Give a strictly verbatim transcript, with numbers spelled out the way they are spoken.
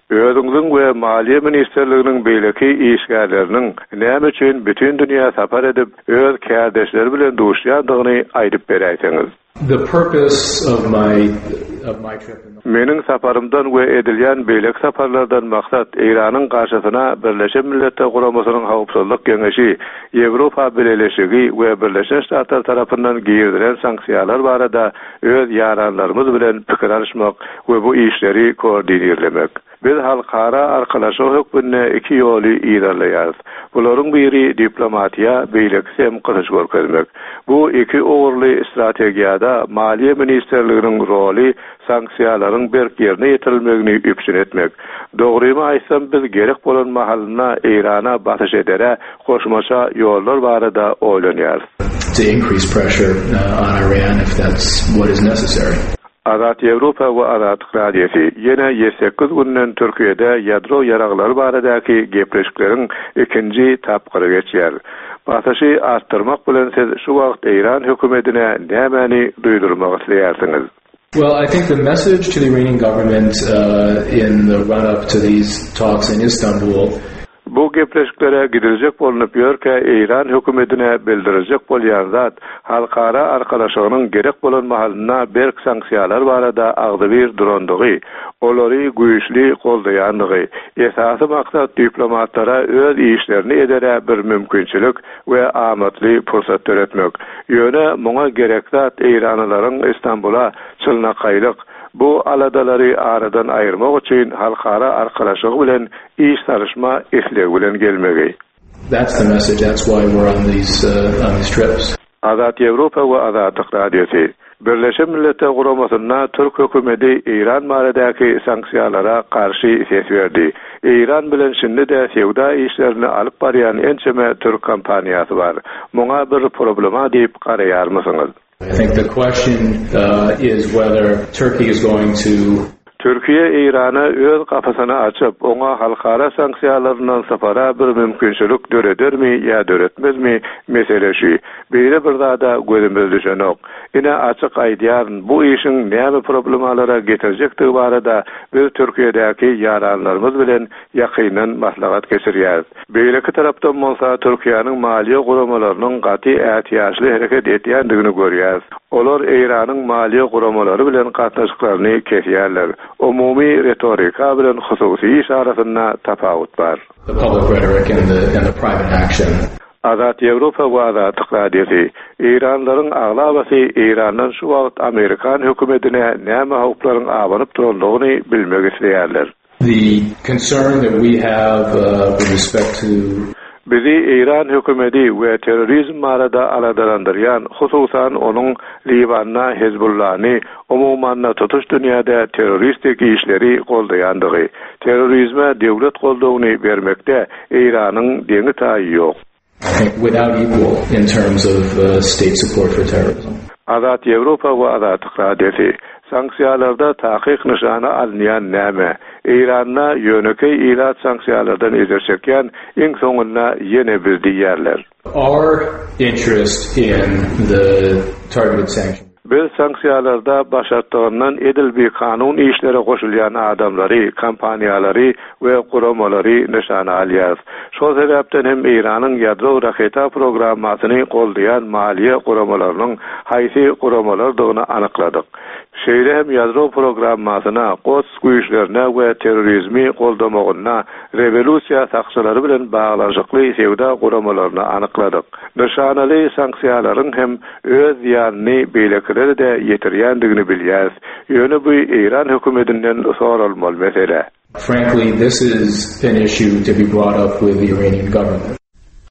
Özüňiň we Maliýe Ministerliginiň beýleki işgärleriniň näme üçin bütün dünýä sapar edip öz kädeşleri bilen duşýandygyny aýdyp berýärsiňiz. The purpose of my of my trip. Meniň saparymdan we edilýän beýlek saparlardan maksat Iranyň garşysyna Birleşen Milletler Guramasynyň hawpsuzlyk geňeşi, Ýewropa Birleşigi we Birleşen Ştatlar tarapyndan giýirdilen sanksiýalar barada öz ýaranlarymyz bilen pikir alşmak we bu işleri koordinirlemek. Biz halkara arkalaşyk hökmüne iki ýoly ilerleýäris. Bularyň biri diplomatiýa, beýlekse hem gyzyş görkezmek. Bu iki owurly strategiýada Maliýe Ministerliginiň roly sanksiýalaryň berk ýerine ýetirilmegini üpsün etmek. Dogrymy aýsam biz gerek bolan mahalyna Irana batyş edere goşmaça ýollar barada oýlanýarys. To increase pressure uh, on Iran if that's what is necessary. Azat Ýewropa we Azat Radiosi ýene ýesekkiz günden Türkiýede ýadro ýaraglary baradaky gepleşikleriň ikinji tapgyry geçýär. Batyşy artdyrmak bilen siz şu wagt Iran hökümetine nämäni duýdurmak isleýärsiňiz? Well, I think the message to the Iranian government uh, in the run-up to these talks in Istanbul. Bu gepleşiklere gidilecek bolunup ýörke Iran hökümetine bildirecek bolýan zat halkara arkalaşygynyň gerek bolan mahalyna berk sanksiýalar barada agdy bir durandygy, olary güýçli goldaýandygy, esasy maksat diplomatlara öz işlerini edere bir mümkinçilik we amatly pursat töretmek. Ýöne muňa gerek zat Iranylaryň Istanbula çylnakaýlyk bu aladalary aradan aýyrmak üçin halkara arkalaşygy bilen iş sarışma isleg bilen gelmegi. That's the message. That's why we're on these uh, on these trips. Azat Ýewropa we Azat Radiosi Birleşen Milletler Guramasyna Türk hökümeti Iran baradaky sanksiýalara karşı ses berdi. Iran bilen şimdi de sewda işlerini alyp barýan ençeme Türk kompaniýasy bar. Muňa bir problema diýip garaýarmysyňyz? I think the question uh, is whether Turkey is going to Türkiye Irana öz kafasyny açyp oňa halkara sanksiýalaryndan sapara bir mümkinçilik döredermi ýa döretmezmi meseleşi. Beýle bir zada gözümiz düşenok. Ine açyk aýdýaryn bu işin näme problemalara getirjekdigi barada biz Türkiýedäki ýaranlarymyz bilen ýakynan maslahat geçirýäris. Beýleki tarapdan bolsa Türkiýanyň maliýe guramalarynyň gaty ähtiýaçly hereket etýändigini görýäris. Olar Iranyň maliýe guramalary bilen gatnaşyklaryny kesýärler. Umumy retorika bilen hususy işaratyna tapawut bar. The public rhetoric and the and the private action. Azat Ýewropa we Azat Radiosi Iranlaryň aglabasy Irandan şu wagt Amerikan hökümetine näme howplaryň abanyp durandygyny bilmek isleýärler. The concern that we have uh, with respect to Bizi Iran hökümeti we terrorizm barada aladalandyrýan, hususan onuň Libanna Hezbollahny umumana tutuş dünýäde terroristik işleri goldaýandygy, terrorizme döwlet goldawyny bermekde Iranyň deňi taýy ýok. I think without equal in terms of uh, state support for terrorism. Azat Ýewropa we Azat Radiosi sanksiýalarda takyk nyşana alynýan näme? Irana ýöneki ilat sanksiýalardan ezerçekýän iň soňunda ýene bir diýerler. Our interest in the targeted sanctions. Biz sanksiýalarda başartdygyndan edil bir kanun işlere goşulýan adamlary, kompaniýalary we guramalary nyşana alýarys. Şol sebäpden hem Iranyň ýadro raketa programmasyny goldaýan maliýe guramalarynyň haýsy guramalardygyny anykladyk. Şeýle hem ýadro programmasyna, gos güýçlerine we terrorizmi goldamagyna, revolýusiýa sakçylary bilen baglanşykly sewda guramalaryny anykladyk. Nyşanaly sanksiýalaryň hem öz ýanyny beýleklere de ýetirýändigini bilýäris. Ýöne bu Iran hökümetinden sorulmaly mesele. Frankly, this is an issue to be brought up with the Iranian government.